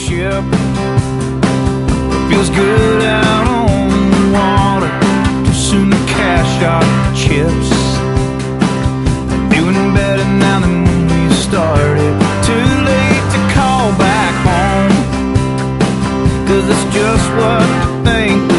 ship. Feels good out on the water, too soon to cash our chips. Doing better now than when we started. Too late to call back home, 'cause it's just what they think